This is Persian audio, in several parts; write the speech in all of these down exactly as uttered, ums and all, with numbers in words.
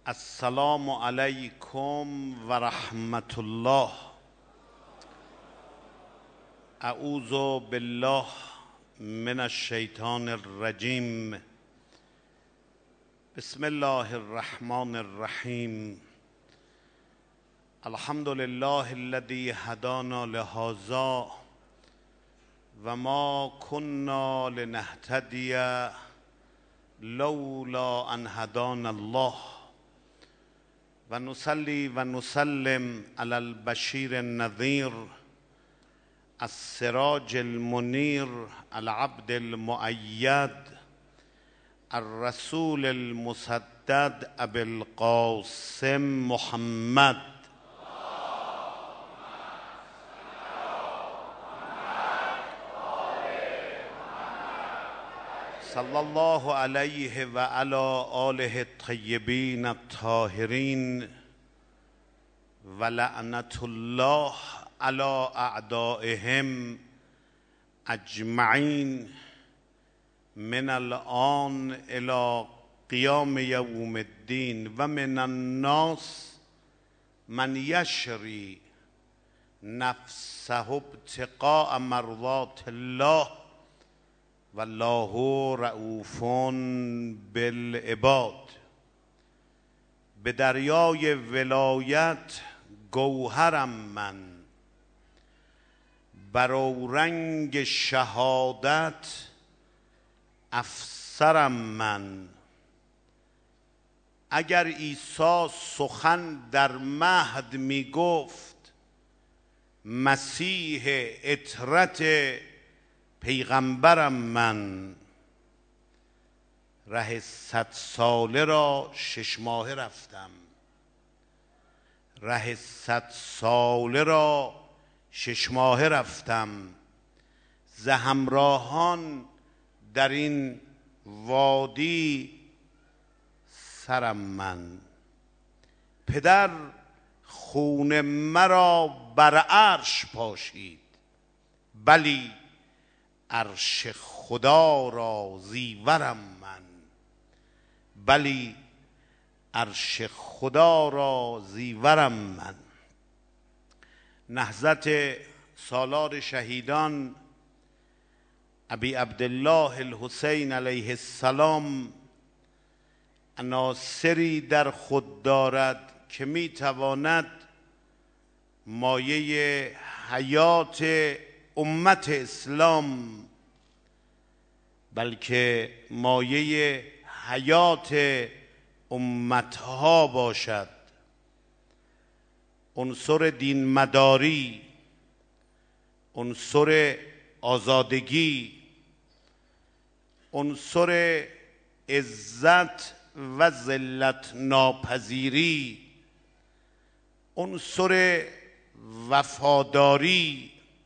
السلام علیکم و رحمت الله. اعوذ بالله من الشیطان الرجیم. بسم الله الرحمن الرحیم. الحمد لله الذي هدانا لهذا و ما كنا لنهتدي لولا ان هدانا الله و نصلي و نسلم على البشیر النذیر السراج المنیر العبد المؤید الرسول المسدد ابي القاسم محمد صلی الله علیه و علی آله الطیبین الطاهرین و لعنت الله علی اعدائهم اجمعین من الآن الی قیام یوم الدین. و من الناس من یشری نفسه ابتغاء مرضات الله والله رؤوف بالعباد. به دریای ولایت گوهرم من، بر اورنگ شهادت افسرم من. اگر عیسی سخن در مهد می گفت، مسیح عطرت پیغمبرم من. ره صد ساله را شش ماهه رفتم، ره صد ساله را شش ماهه رفتم. ز همراهان در این وادی سرم من. پدر خون مرا بر عرش پاشید، بلی عرش خدا را زیورم من. بلی عرش خدا را زیورم من. نهضت سالار شهیدان ابی عبدالله الحسین علیه السلام عناصری در خود دارد که می تواند مایه حیات امت اسلام، بلکه مایه حیات امتها باشد. عنصر دین مداری، عنصر آزادگی، عنصر عزت و ذلت ناپذیری، عنصر وفاداری،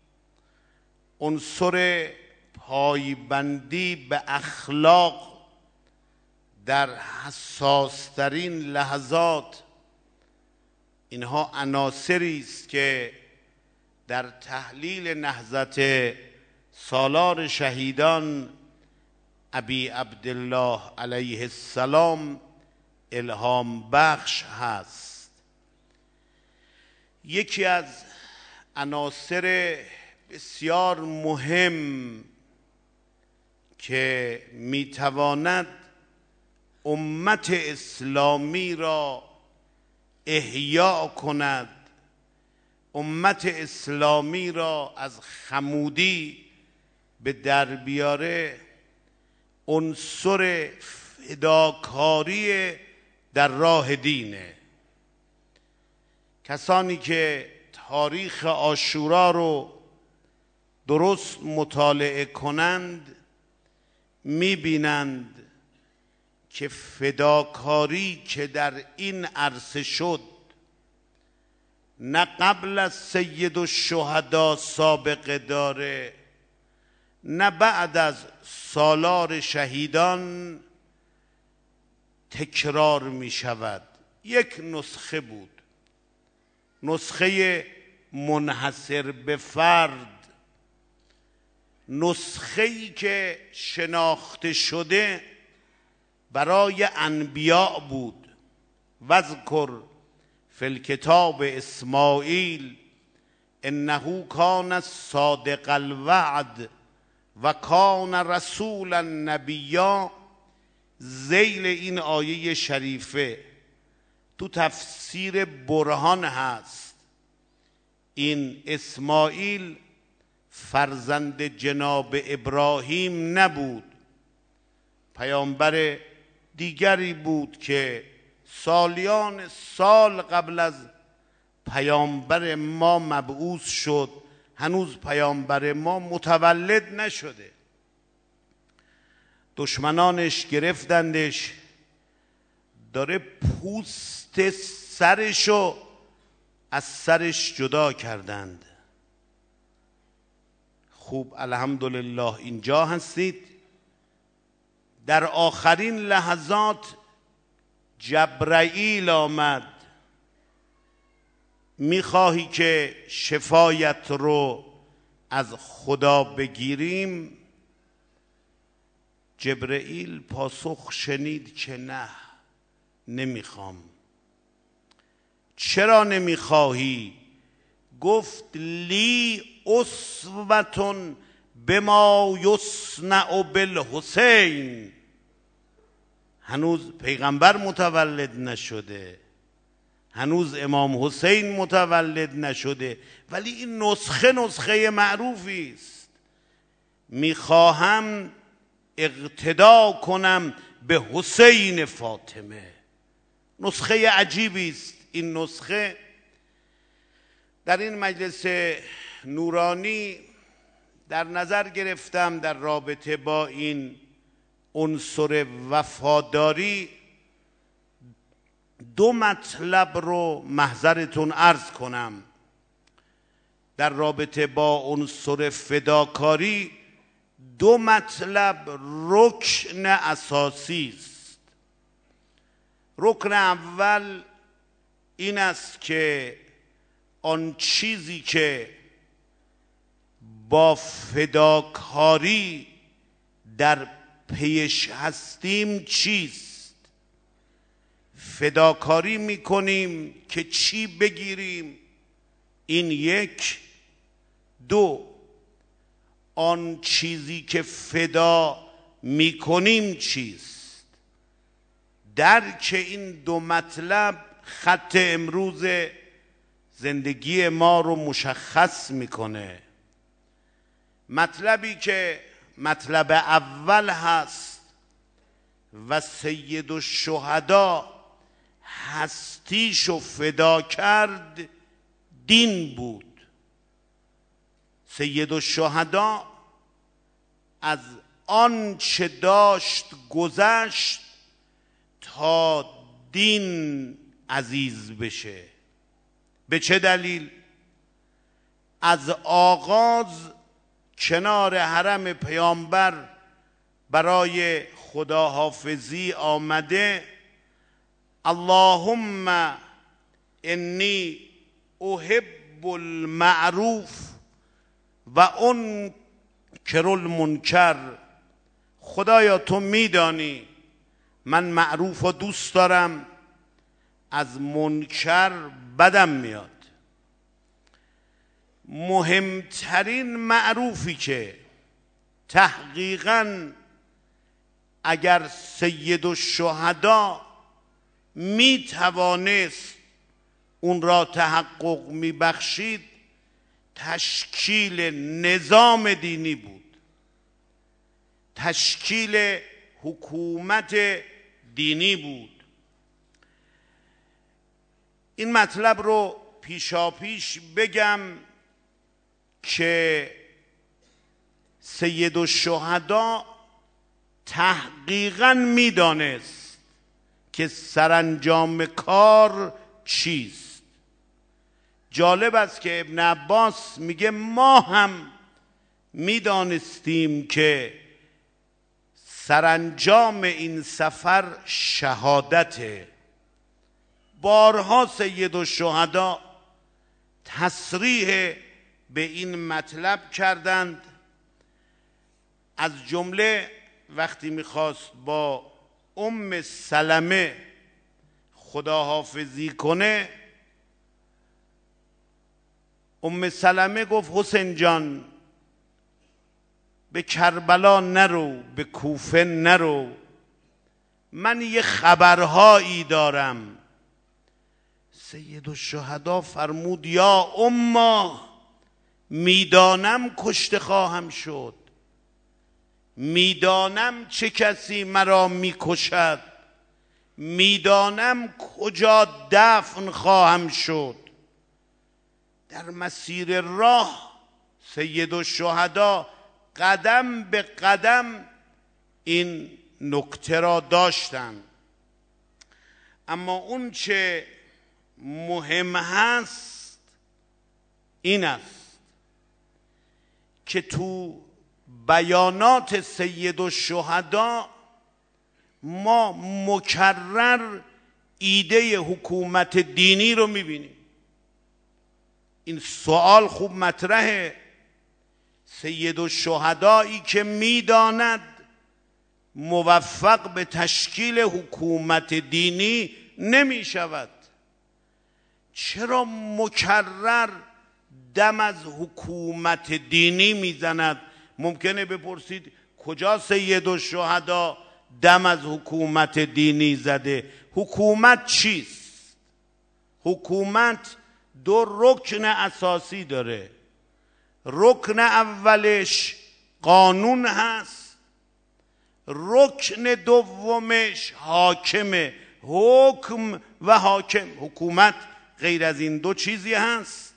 عنصر پایبندی به اخلاق در حساسترین لحظات، اینها عناصری است که در تحلیل نهضت سالار شهیدان ابی عبدالله علیه السلام الهام بخش هست. یکی از عناصر بسیار مهم که میتواند امت اسلامی را احیا کند، امت اسلامی را از خمودی به در بیاره، عنصر فداکاری در راه دینه. کسانی که تاریخ عاشورا رو درست مطالعه کنند میبینند که فداکاری که در این عرصه شد، نه قبل از سید الشهدا سابقه داره، نه بعد از سالار شهیدان تکرار می شود. یک نسخه بود، نسخه منحصر به فرد، نسخه‌ای که شناخته شده برای انبیاء بود، واذکر فی الکتاب اسماعیل انه کان صادق الوعد و کان رسولا نبیا. ذیل این آیه شریفه تو تفسیر برهان هست. این اسماعیل فرزند جناب ابراهیم نبود، پیامبر دیگری بود که سالیان سال قبل از پیامبر ما مبعوث شد. هنوز پیامبر ما متولد نشده. دشمنانش گرفتندش، داره پوست سرشو از سرش جدا کردند. خوب الحمدلله اینجا هستید. در آخرین لحظات جبرائیل آمد، میخواهی که شفایت رو از خدا بگیریم؟ جبرائیل پاسخ شنید که نه، نمیخوام. چرا نمیخواهی؟ گفت لی اسوة بما یصنع بالحسین. هنوز پیغمبر متولد نشده، هنوز امام حسین متولد نشده، ولی این نسخه نسخه معروفی است. میخواهم اقتدا کنم به حسین فاطمه. نسخه عجیبی است. این نسخه در این مجلس نورانی در نظر گرفتم در رابطه با این عنصر وفاداری. دو مطلب رو محضرتون عرض کنم. در رابطه با عنصر فداکاری دو مطلب رکن اساسی است. رکن اول این است که آن چیزی که با فداکاری در پیش هستیم چیست؟ فداکاری میکنیم که چی بگیریم؟ این یک. دو، آن چیزی که فدا میکنیم چیست؟ درک این دو مطلب خط امروز زندگی ما رو مشخص میکنه. مطلبی که مطلب اول هست و سید الشهدا هستیشو فدا کرد، دین بود. سید الشهدا از آن چه داشت گذشت تا دین عزیز بشه. به چه دلیل؟ از آغاز کنار حرم پیامبر برای خداحافظی آمده، اللهم انی احب المعروف و انکر المنکر. خدایا تو میدانی من معروف و دوست دارم، از منکر بدم میاد. مهمترین معروفی که تحقیقاً اگر سید الشهدا می توانست اون را تحقق می بخشید، تشکیل نظام دینی بود، تشکیل حکومت دینی بود. این مطلب رو پیشا پیش بگم که سید الشهدا تحقیقاً میدانست که سرانجام کار چیست. جالب است که ابن عباس میگه ما هم میدانستیم که سرانجام این سفر شهادته. بارها سید الشهدا تصریح به این مطلب کردند. از جمله وقتی میخواست با ام سلمه خداحافظی کنه، ام سلمه گفت حسین جان به کربلا نرو، به کوفه نرو، من یه خبرهایی دارم. سید الشهدا فرمود یا اما میدانم کشته خواهم شد، میدانم چه کسی مرا میکشد، میدانم کجا دفن خواهم شد. در مسیر راه سید الشهدا قدم به قدم این نکته را داشتند. اما اون چه مهم هست این است که تو بیانات سید الشهدا ما مکرر ایده حکومت دینی رو میبینیم. این سوال خوب مطرحه. سید الشهدایی که میداند موفق به تشکیل حکومت دینی نمی شود، چرا مکرر دم از حکومت دینی میزند؟ ممکنه بپرسید کجا سید الشهدا دم از حکومت دینی زده؟ حکومت چیست؟ حکومت دو رکن اساسی داره. رکن اولش قانون هست، رکن دومش حاکمه. حکم و حاکم. حکومت غیر از این دو چیزی هست.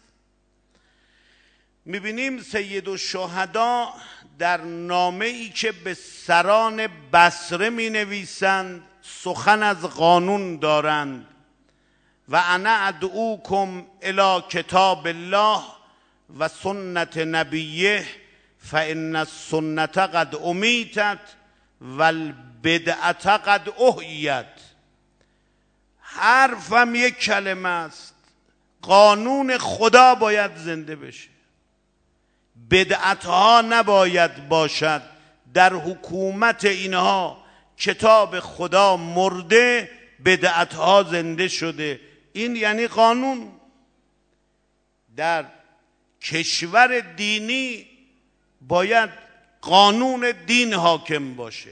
میبینیم سید الشهدا در نامه ای که به سران بصره می نویسند سخن از قانون دارند. و انا ادعوکم الی کتاب الله و سنت نبیه فان السنت قد امیتت و البدعت قد احییت. حرفم یک کلمه است، قانون خدا باید زنده بشه، بدعت ها نباید باشد. در حکومت اینها کتاب خدا مرده، بدعت ها زنده شده. این یعنی قانون. در کشور دینی باید قانون دین حاکم باشه.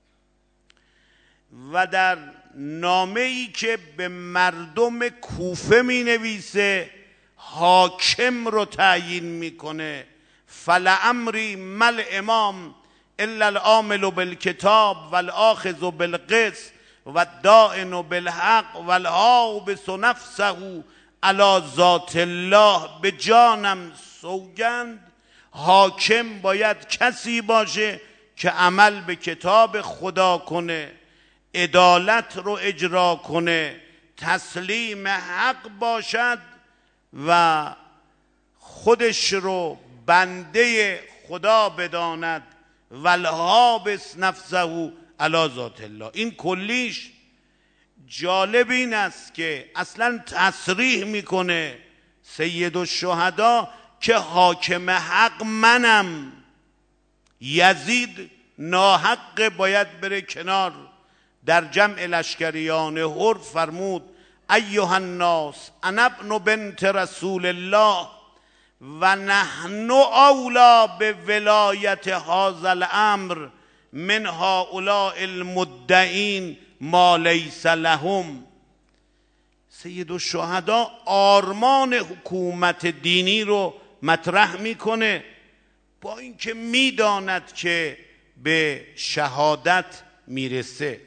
و در نامه ای که به مردم کوفه می نویسه حاکم رو تعیین میکنه. فلعمری مل امام الا العامل بالکتاب والآخذ بالقسط والدائن بالحق والحابس نفسه علی ذات الله. به جانم سوگند حاکم باید کسی باشه که عمل به کتاب خدا کنه، عدالت رو اجرا کنه، تسلیم حق باشد و خودش رو بنده خدا بداند. والحابس نفسه علی ذات الله. این کلیش. جالب این است که اصلا تصریح میکنه سید الشهدا که حاکم حق منم. یزید ناحق باید بره کنار. در جمع لشکریان حر فرمود ایها الناس انا ابن بنت رسول الله و نحن اولا به ولایت هذا الامر من هؤلاء المدعین ما لیس لهم. سید الشهدا آرمان حکومت دینی رو مطرح میکنه، با اینکه میداند که به شهادت میرسه.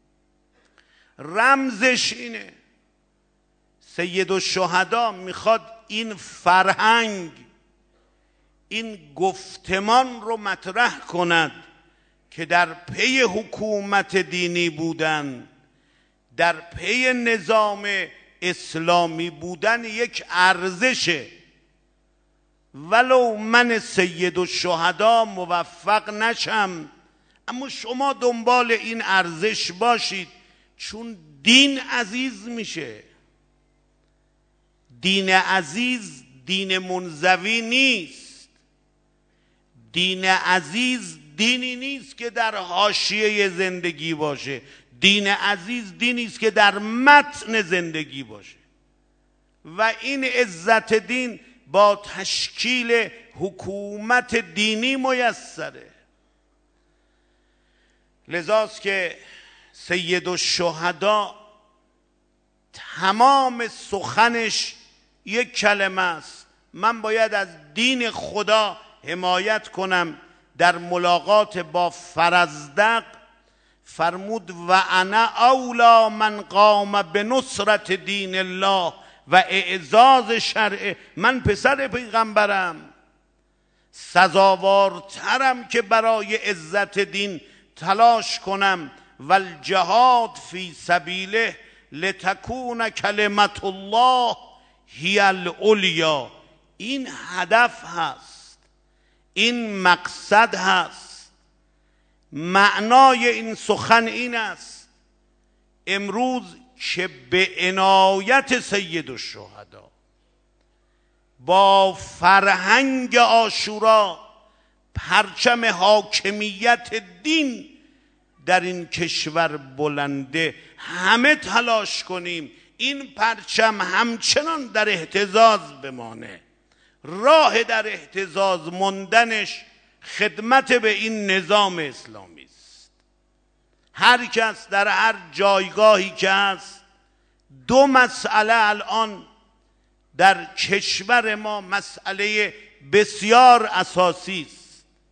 رمزش اینه. سید الشهدا میخواد این فرهنگ، این گفتمان رو مطرح کند که در پی حکومت دینی بودن، در پی نظام اسلامی بودن یک ارزشه. ولو من سید الشهدا موفق نشم، اما شما دنبال این ارزش باشید، چون دین عزیز میشه. دین عزیز دین منزوی نیست. دین عزیز دینی نیست که در حاشیه زندگی باشه. دین عزیز دینی است که در متن زندگی باشه و این عزت دین با تشکیل حکومت دینی میسره. لذاست که سید الشهدا تمام سخنش یک کلمه است: من باید از دین خدا حمایت کنم. در ملاقات با فرزدق فرمود و انا اولا من قام به نصرت دین الله و اعزاز شرع. من پسر پیغمبرم، سزاوارترم که برای عزت دین تلاش کنم. و الجهاد فی سبیله لتکون کلمت الله هی العلیا. این هدف هست، این مقصد هست. معنای این سخن این است امروز که به عنایت سید الشهدا با فرهنگ عاشورا پرچم حاکمیت دین در این کشور بلنده، همه تلاش کنیم این پرچم همچنان در اهتزاز بمانه. راه در اهتزاز موندنش خدمت به این نظام اسلامی است. هر کس در هر جایگاهی که هست، دو مسئله الان در کشور ما مسئله بسیار اساسی است.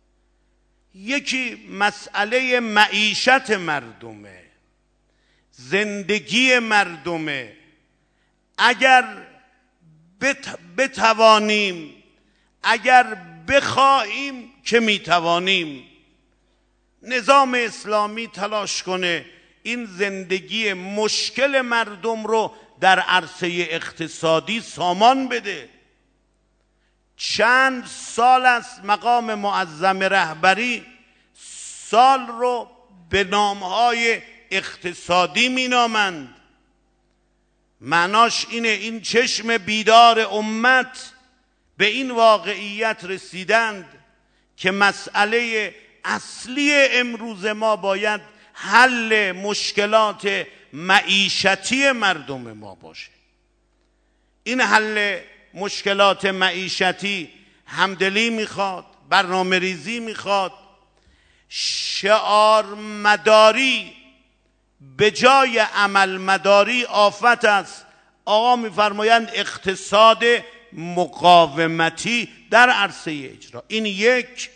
یکی مسئله معیشت مردمه، زندگی مردمه. اگر بتوانیم، اگر بخواهیم که میتوانیم، نظام اسلامی تلاش کنه این زندگی مشکل مردم رو در عرصه اقتصادی سامان بده. چند سال است مقام معظم رهبری سال رو به نامهای اقتصادی مینامند. معناش اینه این چشم بیدار امت به این واقعیت رسیدند که مسئله اصلی امروز ما باید حل مشکلات معیشتی مردم ما باشه. این حل مشکلات معیشتی همدلی میخواد، برنامه ریزی میخواد. شعار مداری به جای عمل مداری آفت است. آقا میفرمایند اقتصاد مقاومتی در عرصه اجرا. این یک.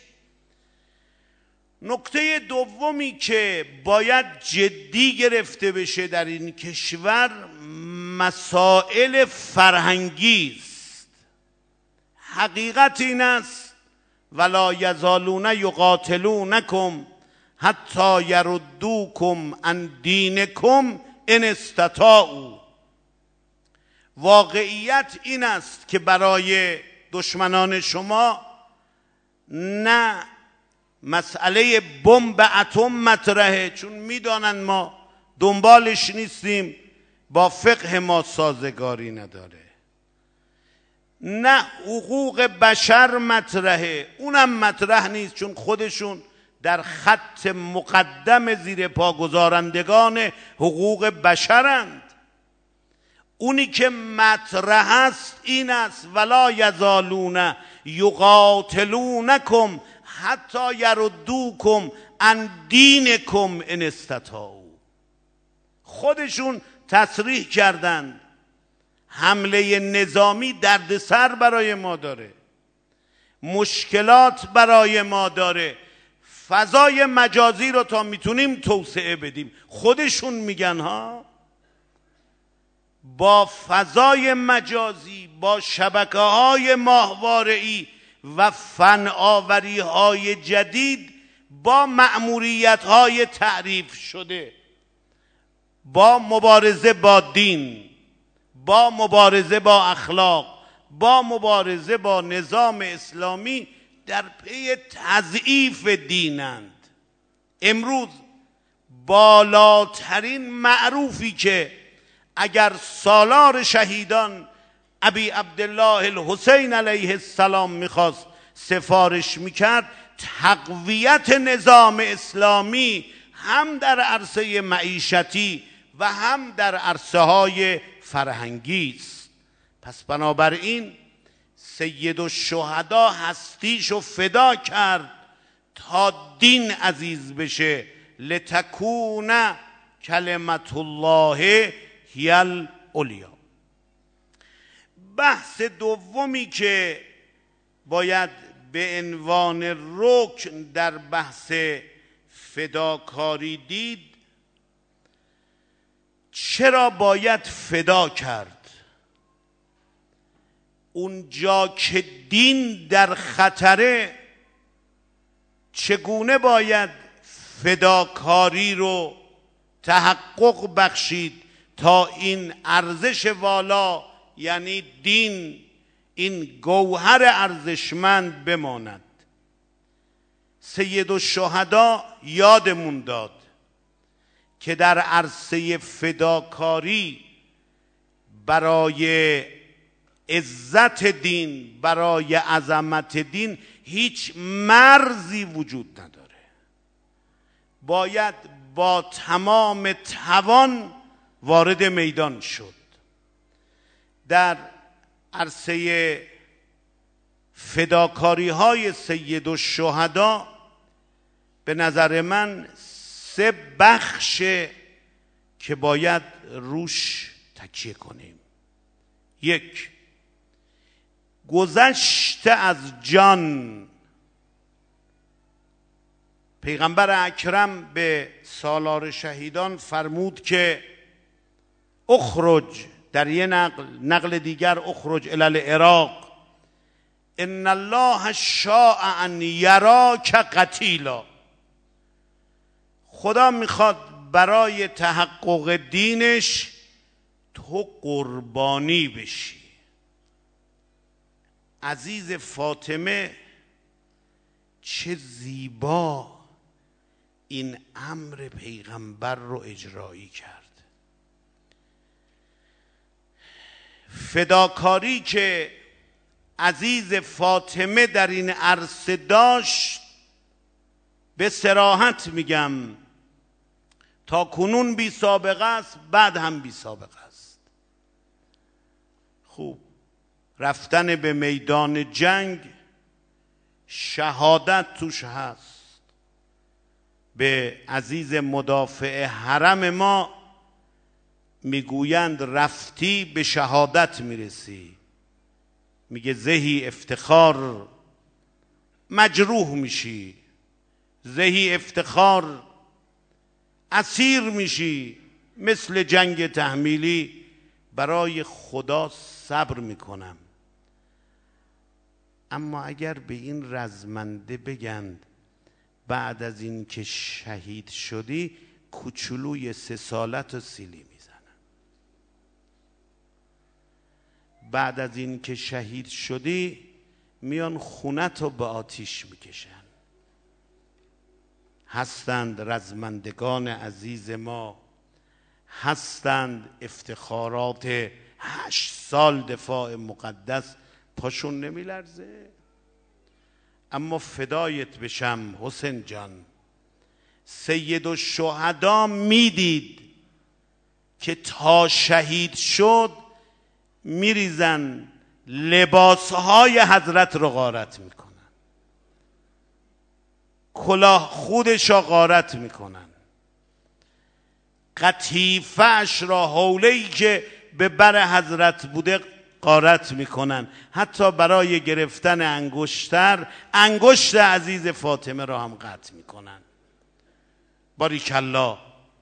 نکته دومی که باید جدی گرفته بشه در این کشور مسائل فرهنگی است. حقیقت این است ولا یزالون یقاتلونکم حتی یردوکم عن دینکم ان استطاعوا. واقعیت این است که برای دشمنان شما نه مسئله بمب اتم مطرحه، چون میدانند ما دنبالش نیستیم، با فقه ما سازگاری نداره. نه حقوق بشر مطرحه، اونم مطرح نیست، چون خودشون در خط مقدم زیر پا گذارندگان حقوق بشرند. اونی که مطرح است این است ولا یزالون یقاتلونکم حتی یردوکم عن دینکم ان استطاعوا. خودشون تصریح کردند حمله نظامی دردسر برای ما داره، مشکلات برای ما داره، فضای مجازی رو تا میتونیم توسعه بدیم. خودشون میگن ها با فضای مجازی، با شبکه های ماهواره‌ای و فناوری های جدید، با مأموریت های تعریف شده، با مبارزه با دین، با مبارزه با اخلاق، با مبارزه با نظام اسلامی در پی تضعیف دینند. امروز بالاترین معروفی که اگر سالار شهیدان ابی عبدالله الحسین علیه السلام میخواست سفارش میکرد، تقویت نظام اسلامی، هم در عرصه معیشتی و هم در عرصه های فرهنگی است. پس بنابراین سید الشهدا هستیشو فدا کرد تا دین عزیز بشه. لتکون کلمت الله هی العلیا. بحث دومی که باید به عنوان رکن در بحث فداکاری دید، چرا باید فدا کرد؟ اونجا که دین در خطره چگونه باید فداکاری رو تحقق بخشید تا این ارزش والا، یعنی دین، این گوهر ارزشمند بماند؟ سید الشهدا یادمون داد که در عرصه فداکاری برای عزت دین، برای عظمت دین هیچ مرزی وجود نداره. باید با تمام توان وارد میدان شد. در عرصه فداکاری های سید الشهدا به نظر من سه بخش که باید روش تکیه کنیم. یک، گذشته از جان. پیغمبر اکرم به سالار شهیدان فرمود که اخرج، در یه نقل نقل دیگر اخرج الی العراق ان الله شاء ان یراک قتیلا. خدا میخواد برای تحقق دینش تو قربانی بشی. عزیز فاطمه چه زیبا این امر پیغمبر رو اجرایی کرد. فداکاری که عزیز فاطمه در این عرصه داشت، به صراحت میگم تا کنون بی سابقه است، بعد هم بی سابقه است. خوب، رفتن به میدان جنگ شهادت توش هست. به عزیز مدافع حرم ما میگویند رفتی به شهادت میرسی. میگه زهی افتخار مجروح میشی، زهی افتخار اسیر میشی. مثل جنگ تحمیلی برای خدا صبر میکنم. اما اگر به این رزمنده بگند بعد از این که شهید شدی کوچولوی سه سالت و سیلی میزنن، بعد از این که شهید شدی میان خونت رو به آتیش میکشن. هستند رزمندگان عزیز ما، هستند افتخارات هشت سال دفاع مقدس، پاشون نمیلرزه. اما فدایت بشم حسین جان، سید الشهدا میدید که تا شهید شد میریزن لباسهای حضرت رو غارت میکنن، کلاه خودش را غارت میکنن، قطیفه‌اش را، حوله‌ای که به بر حضرت بوده غارت میکنن. حتی برای گرفتن انگشتر انگشت عزیز فاطمه را هم قطع میکنن. باریکالله.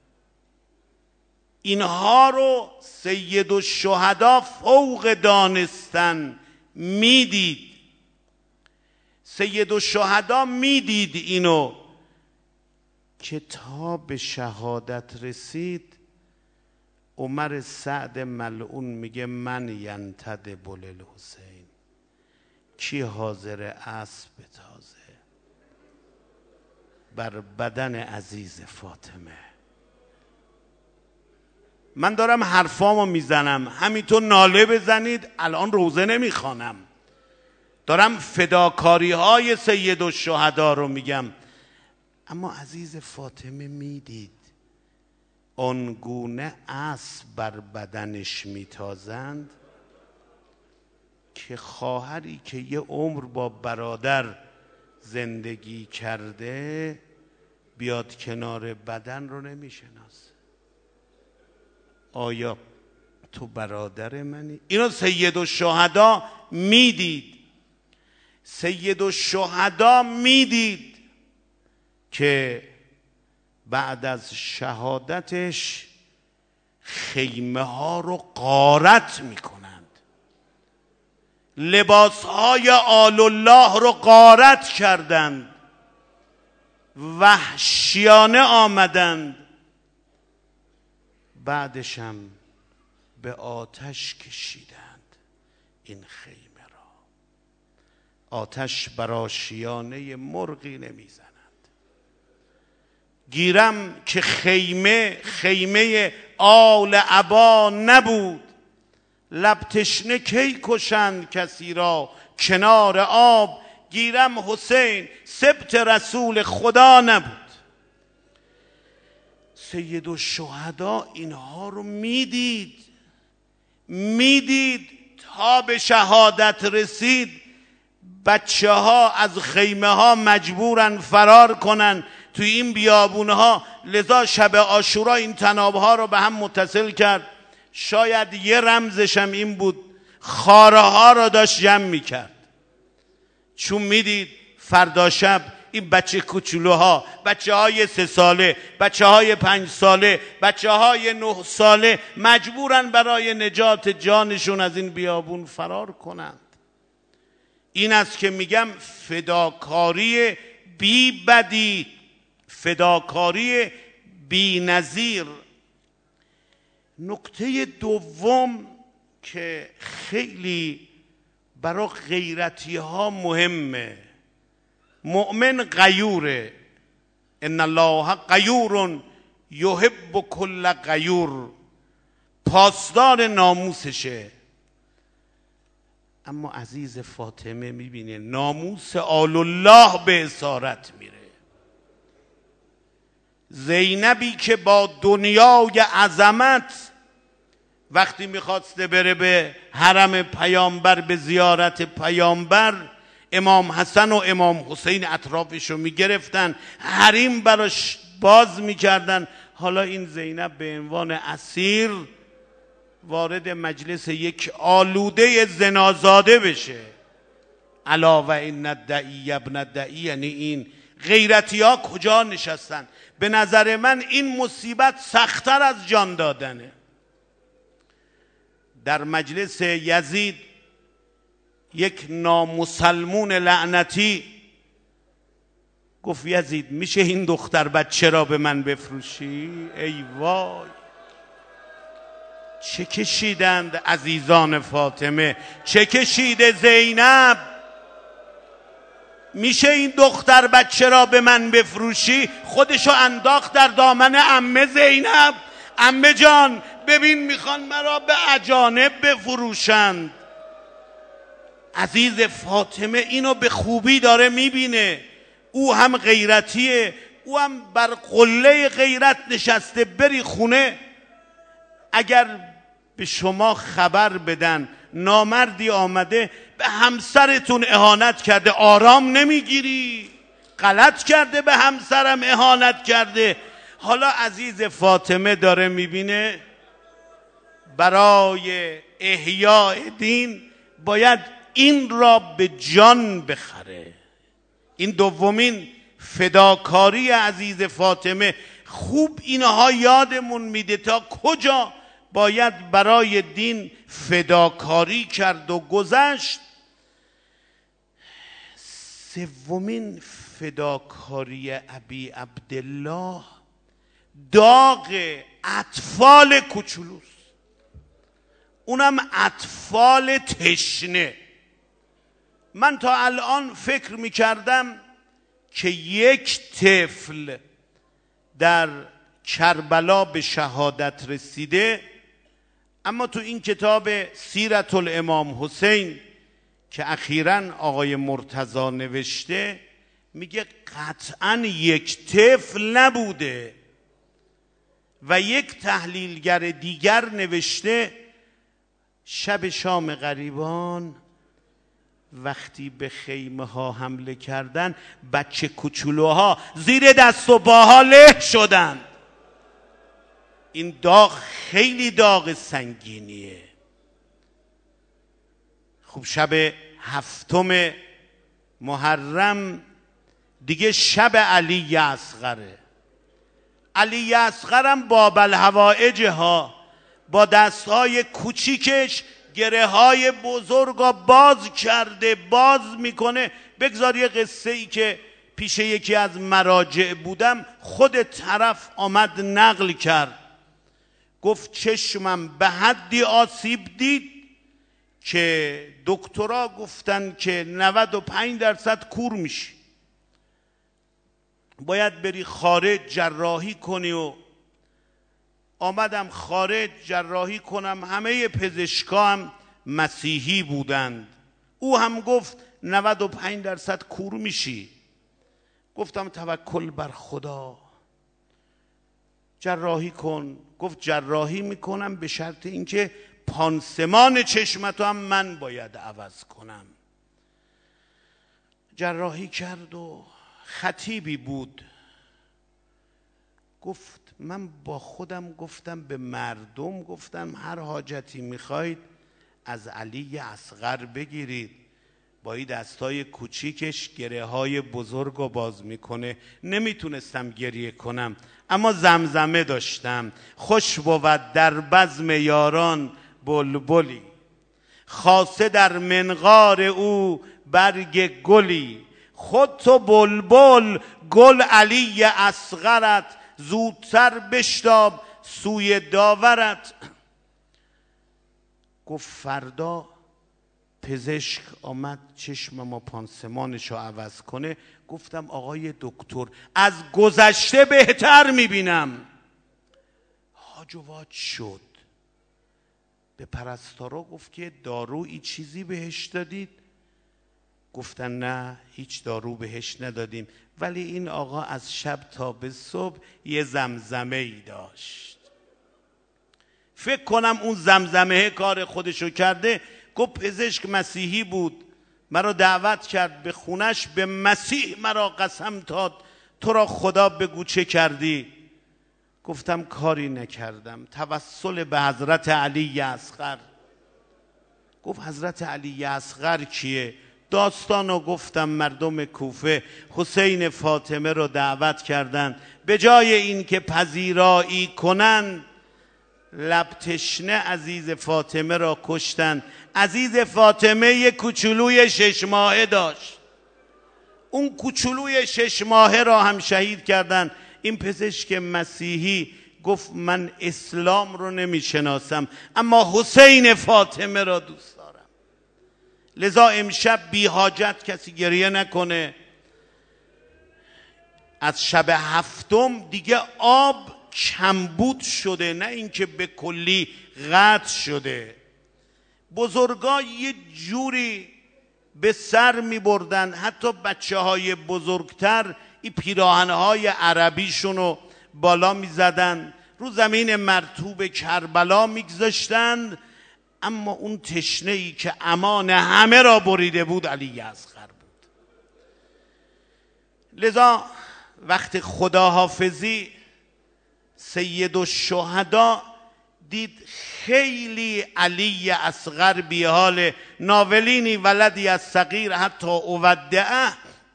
اینها رو سید الشهدا فوق دانستن میدید. سید الشهدا میدید اینو که تا به شهادت رسید عمر سعد ملعون میگه من ینتدب للحسین، کی حاضر اسب تازه بر بدن عزیز فاطمه. من دارم حرفامو میزنم، همینطور ناله بزنید. الان روزه نمیخوانم، دارم فداکاری های سید الشهدا رو میگم. اما عزیز فاطمه میدید آنگونه اسب بر بدنش میتازند که خواهری که یه عمر با برادر زندگی کرده بیاد کنار بدن رو نمیشناسه. آیا تو برادر منی؟ اینو سید الشهدا میدید. سید الشهدا میدید که بعد از شهادتش خیمه ها رو غارت میکنند، لباس های آل الله رو غارت کردند، وحشیانه آمدند، بعدش هم به آتش کشیدند این خیمه را. آتش بر آشیانه مرغی نمیزند. گیرم که خیمه خیمه آل عبا نبود، لب تشنه کی کشند کسی را کنار آب. گیرم حسین سبط رسول خدا نبود. سید الشهدا اینها رو میدید میدید تا به شهادت رسید. بچه ها از خیمه ها مجبورن فرار کنن توی این بیابون ها، لذا شب عاشورا این تناب ها رو به هم متصل کرد. شاید یه رمزش هم این بود، خاره ها رو داشت جمع میکرد، چون میدید فردا شب این بچه کوچولوها، بچه های سه ساله، بچه های پنج ساله، بچه های نه ساله مجبورن برای نجات جانشون از این بیابون فرار کنند. این است که میگم فداکاری بی بدی، فداکاری بی نظیر. نکته دوم که خیلی برای غیرتی ها مهمه، مؤمن غیوره. ان الله غیور یحب کل غیور، پاسدار ناموسشه. اما عزیز فاطمه میبینه ناموس آل الله به اسارت میره. زینبی که با دنیای عظمت وقتی میخواسته بره به حرم پیامبر به زیارت پیامبر، امام حسن و امام حسین اطرافشو میگرفتن، حریم براش باز میکردن. حالا این زینب به عنوان اسیر وارد مجلس یک آلوده زنازاده بشه. الا و ان الدعی ابن الدعی، یعنی این غیرتی ها کجا نشستن؟ به نظر من این مصیبت سخت‌تر از جان دادنه. در مجلس یزید یک نامسلمون لعنتی گفت یزید میشه این دختر بچه را به من بفروشی؟ ای وای، چه کشیدند عزیزان فاطمه، چه کشیده زینب. میشه این دختر بچه را به من بفروشی؟ خودشو انداخت در دامن عمه زینب. عمه جان ببین میخوان مرا به اجانب بفروشند. عزیز فاطمه اینو به خوبی داره میبینه. او هم غیرتیه، او هم بر قله غیرت نشسته. بری خونه اگر به شما خبر بدن نامردی آمده به همسرتون اهانت کرده، آرام نمیگیری؟ غلط کرده، به همسرم اهانت کرده. حالا عزیز فاطمه داره میبینه برای احیاء دین باید این را به جان بخره. این دومین فداکاری عزیز فاطمه. خوب اینها یادمون میده تا کجا باید برای دین فداکاری کرد و گذشت. سومین فداکاری ابی عبدالله داغ اطفال کوچولوست، اونم اطفال تشنه. من تا الان فکر میکردم که یک طفل در کربلا به شهادت رسیده، اما تو این کتاب سیرت الامام حسین که اخیراً آقای مرتضی نوشته میگه قطعا یک طفل نبوده. و یک تحلیلگر دیگر نوشته شب شام غریبان وقتی به خیمه ها حمله کردن، بچه کوچولوها زیر دست و پاها له شدن. این داغ خیلی داغ سنگینیه. خب شب هفتم محرم دیگه شب علی اصغره. علی اصغرم باب الحوائج ها با دستهای کوچیکش گره های بزرگ باز کرده، باز میکنه. بگذار یه قصه ای که پیش یکی از مراجع بودم خود طرف آمد نقل کرد. گفت چشمم به حدی آسیب دید که دکترها گفتن که نود و پنج درصد کور میشی، باید بری خارج جراحی کنی. و آمدم خارج جراحی کنم. همه پزشکا هم مسیحی بودند. او هم گفت نود و پنج درصد کور میشی. گفتم توکل بر خدا، جراحی کن. گفت جراحی میکنم به شرط اینکه پانسمان چشمتو هم من باید عوض کنم. جراحی کرد و خطیبی بود. گفت من با خودم گفتم به مردم، گفتم هر حاجتی میخواید از علی اصغر بگیرید، با این دستای کوچیکش گره های بزرگ رو باز میکنه. نمیتونستم گریه کنم اما زمزمه داشتم. خوش بود در بزم یاران بلبلی، خاصه در منقار او برگ گلی. خود تو بلبل گل علی اصغرت، زودتر بشتاب سوی داورت. گفت فردا پزشک آمد چشمم و پانسمانشو عوض کنه. گفتم آقای دکتر از گذشته بهتر میبینم. حاج واد شد. به پرستارا گفت که دارویی چیزی بهش دادید؟ گفتن نه هیچ دارو بهش ندادیم، ولی این آقا از شب تا به صبح یه زمزمه ای داشت. فکر کنم اون زمزمه کار خودشو کرده. گفت پزشک مسیحی بود، مرا دعوت کرد به خونش، به مسیح مرا قسم داد تو را خدا بگو چه کردی. گفتم کاری نکردم، توسل به حضرت علی اصغر. گفت حضرت علی اصغر کیه؟ داستانو گفتم. مردم کوفه حسین فاطمه رو دعوت کردن، به جای این که پذیرایی کنن لب تشنه عزیز فاطمه را کشتن. عزیز فاطمه یک کوچولوی شش ماهه داشت، اون کوچولوی شش ماهه را هم شهید کردن. این پزشک مسیحی گفت من اسلام رو نمیشناسم اما حسین فاطمه را دوست دارم. لذا امشب بی حاجت کسی گریه نکنه. از شب هفتم دیگه آب کمبود شده، نه اینکه به کلی قطع شده. بزرگا یه جوری به سر می بردن، حتی بچه های بزرگتر این پیراهنهای عربیشون رو بالا می زدن، رو زمین مرطوب کربلا می گذاشتن. اما اون تشنه ای که امان همه را بریده بود علی اصغر بود. لذا وقت خداحافظی سید الشهدا دید خیلی علی اصغر بی حال، ناولینی ولدی از صغیر حتی اودعه.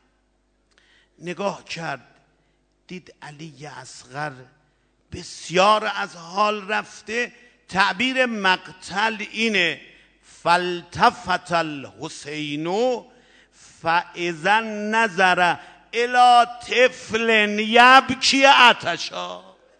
نگاه کرد دید علی اصغر بسیار از حال رفته. تعبیر مقتل اینه فالتفت الحسین فاذا نظر الی طفل یبکی عطشا.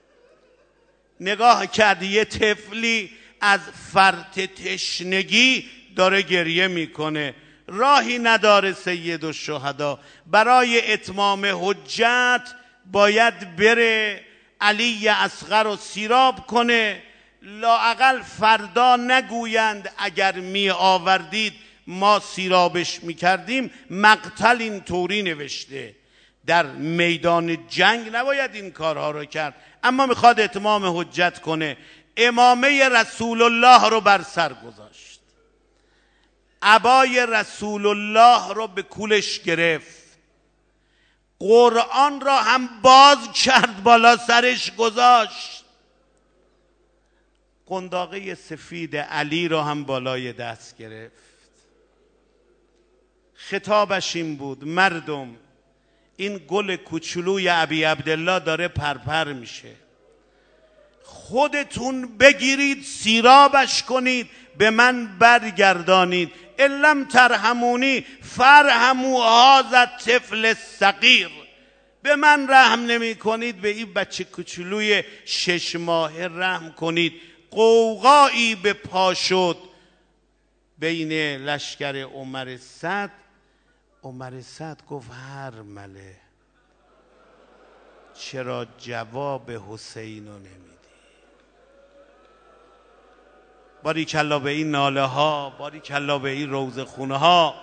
نگاه کرد یه طفلی از فرط تشنگی داره گریه میکنه. راهی نداره سید الشهدا، برای اتمام حجت باید بره علی اصغر رو سیراب کنه. لااقل فردا نگویند اگر می آوردید ما سیرابش می کردیم. مقتل این طوری نوشته در میدان جنگ نباید این کارها رو کرد، اما میخواد اتمام حجت کنه. امامه رسول الله رو بر سر گذاشت، عبای رسول الله رو به کولش گرفت، قرآن را هم باز کرد بالا سرش گذاشت، قنداقه سفید علی را هم بالای دست گرفت. خطابش این بود: مردم، این گل کوچولوی ابی عبدالله داره پرپر میشه، خودتون بگیرید سیرابش کنید به من برگردانید. الم ترحمونی فرحموا هذا الطفل الصغیر. به من رحم نمی کنید، به این بچه کوچولوی شش ماهه رحم کنید. قوقایی به پا شد بین لشکر عمر سعد. عمر سعد گفت هرمله، چرا جواب حسین رو نمیدی؟ باریکلا به این ناله ها، باریکلا به این روضه خونه ها.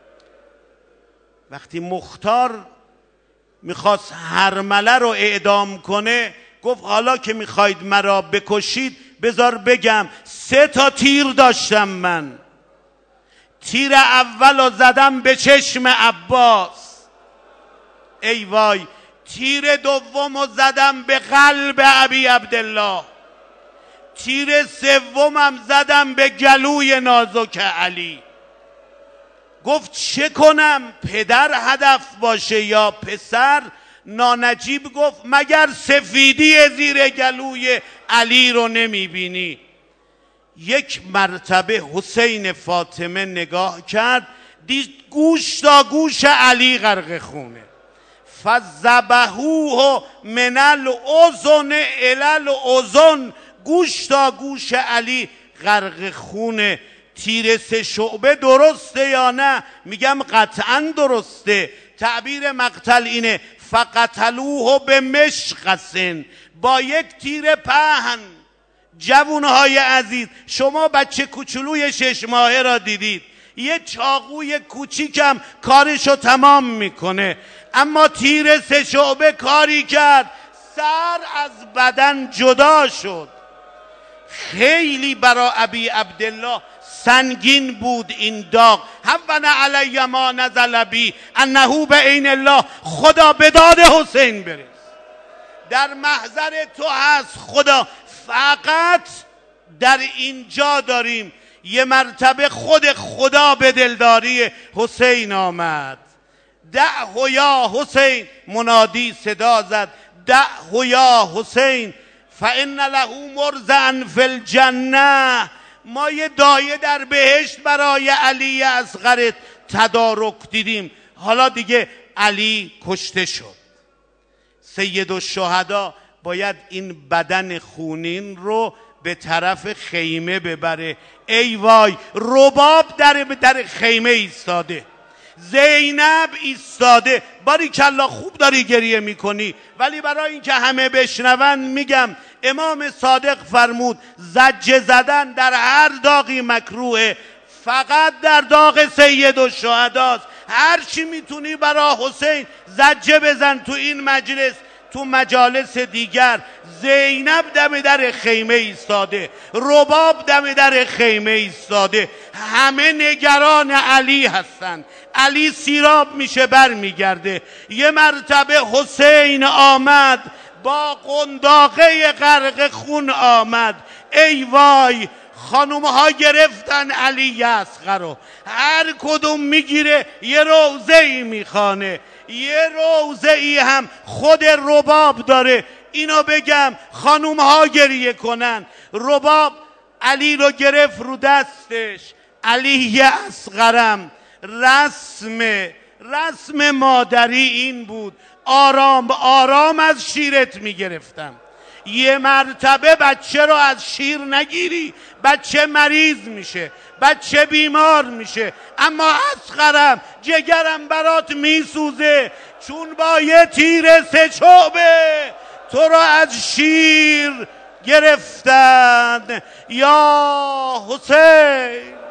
وقتی مختار میخواست هرمله رو اعدام کنه، گفت حالا که میخواید مرا بکشید بذار بگم سه تا تیر داشتم من. تیر اول رو زدم به چشم عباس، ای وای. تیر دوم رو زدم به قلب ابی عبدالله. تیر سومم زدم به گلوی نازک علی. گفت چه کنم؟ پدر هدف باشه یا پسر؟ نانجیب گفت مگر سفیدی زیر گلوی علی رو نمیبینی؟ یک مرتبه حسین فاطمه نگاه کرد، دید گوش تا گوش علی غرق خونه. فذبحوه من الاذن الی الاذن. گوش تا گوش علی غرق خونه. تیر سه شعبه درسته یا نه؟ میگم قطعا درسته. تعبیر مقتل اینه: فقتلوه به مشقسن. با یک تیر پهن. جوانهای عزیز، شما بچه کوچولوی شش ماهه را دیدید، یه چاقوی کوچیکم کارشو تمام میکنه، اما تیر سه شعبه کاری کرد، سر از بدن جدا شد. خیلی برای ابی عبدالله سنگین بود این داغ. هون علی ما نزل بی انه بعین الله. خدا به داد حسین برس، در محضر تو هست خدا. فقط در اینجا داریم یه مرتبه خود خدا به دلداری حسین آمد. دعه یا حسین، منادی صدا زد: دعه یا حسین فان له مرضعا فی الجنه. ما یه دایه در بهشت برای علی اصغر تدارک دیدیم. حالا دیگه علی کشته شد. سید الشهدا باید این بدن خونین رو به طرف خیمه ببره. ای وای، رباب در در خیمه ایستاده، زینب ایستاده. باریکلا خوب داری گریه میکنی، ولی برای اینکه همه بشنون میگم امام صادق فرمود زجه زدن در هر داغی مکروهه، فقط در داغ سید الشهداست. هر چی میتونی برای حسین زجه بزن تو این مجلس، تو مجالس دیگر. زینب دم در خیمه ایستاده، رباب دم در خیمه ایستاده، همه نگران علی هستن. علی سیراب میشه بر میگرده. یه مرتبه حسین آمد با قنداقه غرق خون آمد. ای وای، خانوم ها گرفتن علی اصغر رو، هر کدوم میگیره یه روزه ای میخوانه. یه روزه ای هم خود رباب داره. اینو بگم خانوم ها گریه کنن. رباب علی رو گرفت رو دستش. علی اصغرم، رسم رسم مادری این بود، آرام آرام از شیرت میگرفتم. یه مرتبه بچه رو از شیر نگیری، بچه مریض میشه، بچه بیمار میشه. اما اصغرم، جگرم برات میسوزه، چون با یه تیر سه چوبه تو رو از شیر گرفتن. یا حسین.